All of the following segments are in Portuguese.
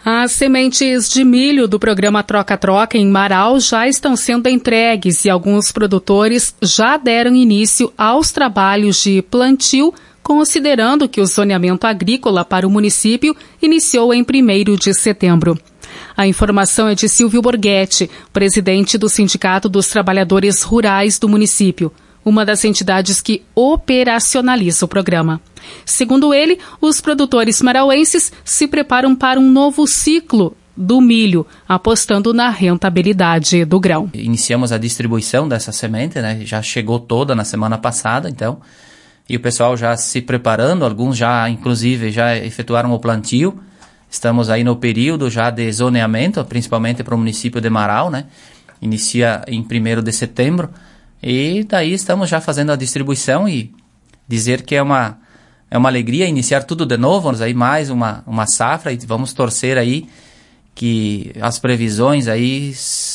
As sementes de milho do programa Troca-Troca em Marau já estão sendo entregues e alguns produtores já deram início aos trabalhos de plantio, considerando que o zoneamento agrícola para o município iniciou em 1º de setembro. A informação é de Silvio Borghetti, presidente do Sindicato dos Trabalhadores Rurais do município, uma das entidades que operacionaliza o programa. Segundo ele, os produtores marauenses se preparam para um novo ciclo do milho, apostando na rentabilidade do grão. Iniciamos a distribuição dessa semente, né? Já chegou toda na semana passada, então, e o pessoal já se preparando, alguns já, inclusive, já efetuaram o plantio. Estamos aí no período já de zoneamento, principalmente para o município de Marau, né? Inicia em 1º de setembro. E daí estamos já fazendo a distribuição e dizer que é uma alegria iniciar tudo de novo, aí mais uma safra, e vamos torcer aí que as previsões aí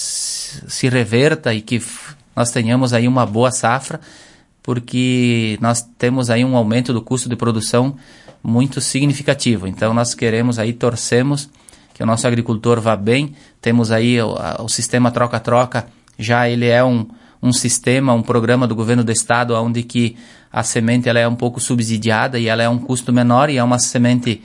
se reverta e que nós tenhamos aí uma boa safra, porque nós temos aí um aumento do custo de produção muito significativo. Então nós queremos aí, torcemos que o nosso agricultor vá bem. Temos aí o sistema Troca-Troca, já ele é um sistema, um programa do governo do estado, onde que a semente ela é um pouco subsidiada e ela é um custo menor e é uma sementes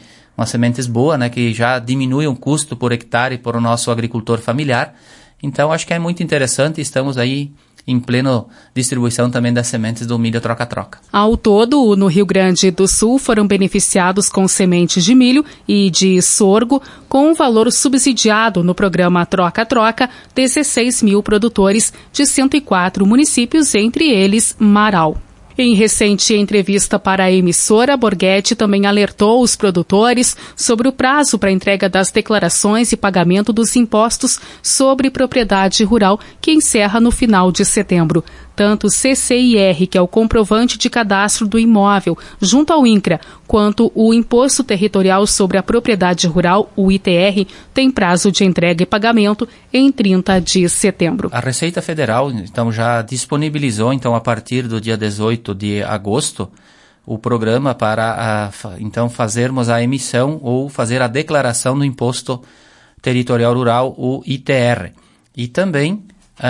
boa, né, que já diminui o custo por hectare para o nosso agricultor familiar. Então acho que é muito interessante, estamos aí em plena distribuição também das sementes do milho Troca-Troca. Ao todo, no Rio Grande do Sul, foram beneficiados com sementes de milho e de sorgo, com um valor subsidiado no programa Troca-Troca, 16 mil produtores de 104 municípios, entre eles Marau. Em recente entrevista para a emissora, Borghetti também alertou os produtores sobre o prazo para a entrega das declarações e pagamento dos impostos sobre propriedade rural, que encerra no final de setembro. Tanto o CCIR, que é o comprovante de cadastro do imóvel, junto ao INCRA, quanto o Imposto Territorial sobre a Propriedade Rural, o ITR, tem prazo de entrega e pagamento em 30 de setembro. A Receita Federal, então, já disponibilizou, então, a partir do dia 18 de agosto, o programa para, então, fazermos a emissão ou fazer a declaração do Imposto Territorial Rural, o ITR. E também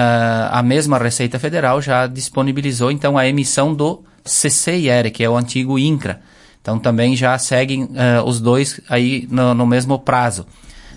a mesma Receita Federal já disponibilizou, então, a emissão do CCIR, que é o antigo INCRA. Então, também já seguem os dois aí no mesmo prazo.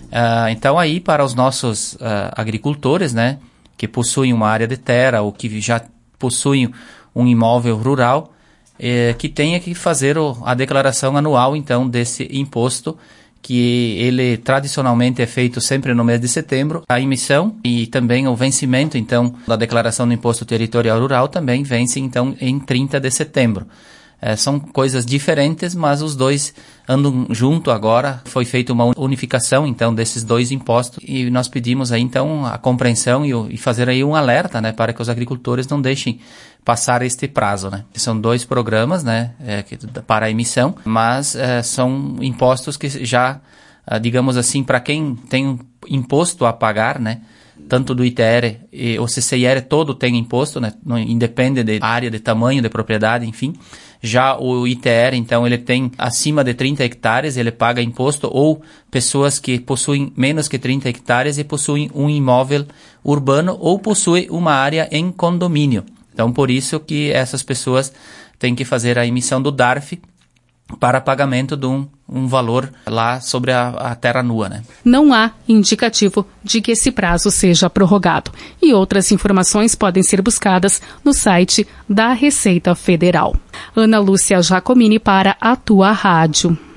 Então, aí, para os nossos agricultores, né, que possuem uma área de terra ou que já possuem um imóvel rural, que tenha que fazer a declaração anual, então, desse imposto, que ele tradicionalmente é feito sempre no mês de setembro. A emissão e também o vencimento, então, da declaração do Imposto Territorial Rural também vence, então, em 30 de setembro. São coisas diferentes, mas os dois andam junto agora. Foi feita uma unificação, então, desses dois impostos e nós pedimos aí, então, a compreensão e fazer aí um alerta, né, para que os agricultores não deixem passar este prazo, né. São dois programas, né, para a emissão, mas são impostos que já, digamos assim, para quem tem um imposto a pagar, né, tanto do ITR e o CCIR todo tem imposto, né, independe de área, de tamanho, de propriedade, enfim. Já o ITR, então, ele tem acima de 30 hectares, ele paga imposto, ou pessoas que possuem menos que 30 hectares e possuem um imóvel urbano ou possuem uma área em condomínio. Então, por isso que essas pessoas têm que fazer a emissão do DARF para pagamento de um valor lá sobre a terra nua, né? Não há indicativo de que esse prazo seja prorrogado. E outras informações podem ser buscadas no site da Receita Federal. Ana Lúcia Giacomini para a Tua Rádio.